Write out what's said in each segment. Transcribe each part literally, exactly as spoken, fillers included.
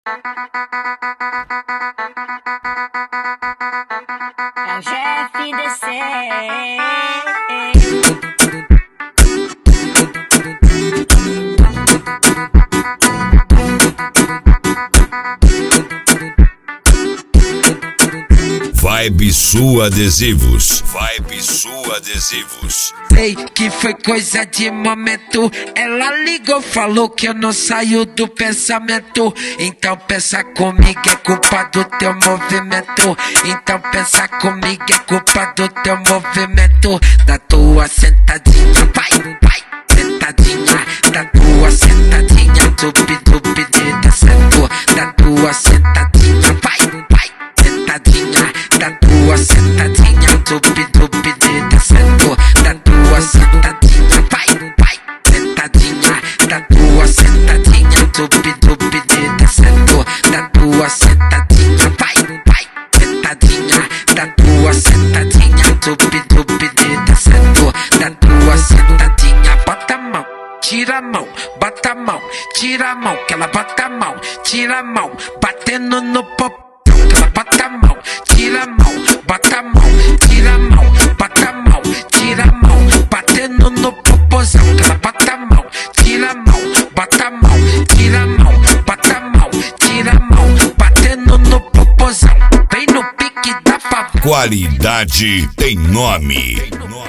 É o G F D C. Vibe Sul Adesivos. Vibe Sul Adesivos. Sei que foi coisa de momento. Ela ligou, falou que eu não saio do pensamento. Então pensa comigo, é culpa do teu movimento. Então pensa comigo, é culpa do teu movimento. Da tua sentadinha, vai, vai, sentadinha. Da tua sentadinha, tubi, tubi, descendo. Da tua sentadinha, vai, vai, sentadinha. Da tua sentadinha, tubi, tubi, descendo. Da tua sentadinha, vai, vai, sentadinha. Da tua sentadinha, tubi, tubi, descendo. Da tua sentadinha, vai, vai, sentadinha. Da tua sentadinha, tubi, tubi, descendo. Da tua sentadinha, bota a mão, tira a mão, bota a mão, tira a mão, que ela bota a mão, tira a mão, batendo no popô. Bota a mão, tira a mão, bota a mão, tira a mão, bota a mão, tira a mão, batendo no popozão. Que ela bota a mão, tira a mão, bota a mão, tira a mão, bota a mão, tira a mão, batendo no popozão. Vem no pique da favela. Qualidade tem nome.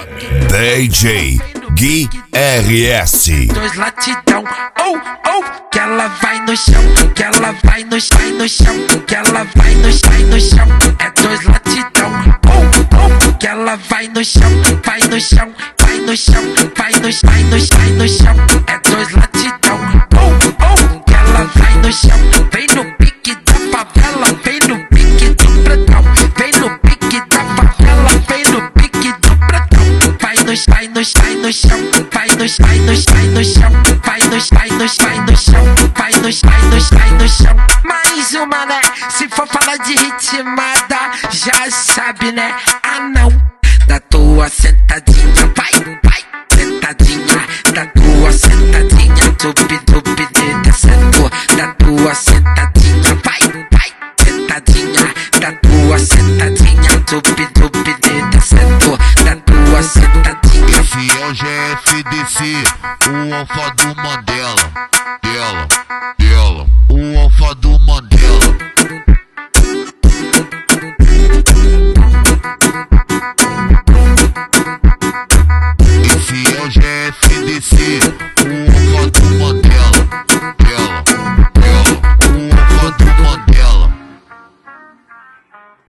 D J Gui R S. Dois latidão, oh, oh, que ela vai no chão, que ela vai no chão, no chão, que ela vai no chão, no chão. É dois latidão, oh, oh, que ela vai no chão, vai no chão, vai no chão, vai no chão, vai no chão, vai no chão. É dois latidão, oh, oh, que ela vai no chão. Vem no pique da favela, vem no pique do pretão, vem no pique da favela, vem no pique do pretão. Vai no chão, vai no chão, vai no chão, vai no chão, vai no chão, vai no chão, vai no chão, vai no chão, vai no chão, vai no chão, vai no chão. Mais uma, né? Se for falar de ritmada, já sabe, né? Ah, não. Da tua sentadinha, vai, vai, sentadinha. Da tua sentadinha, tubi, tubi, descendo. Da tua sentadinha, vai, vai, sentadinha. Da tua sentadinha, tubi, tubi, descendo. Da tua sentadinha. Esse é o G F D C, o alfa do Mandela, dela, dela, o alfa do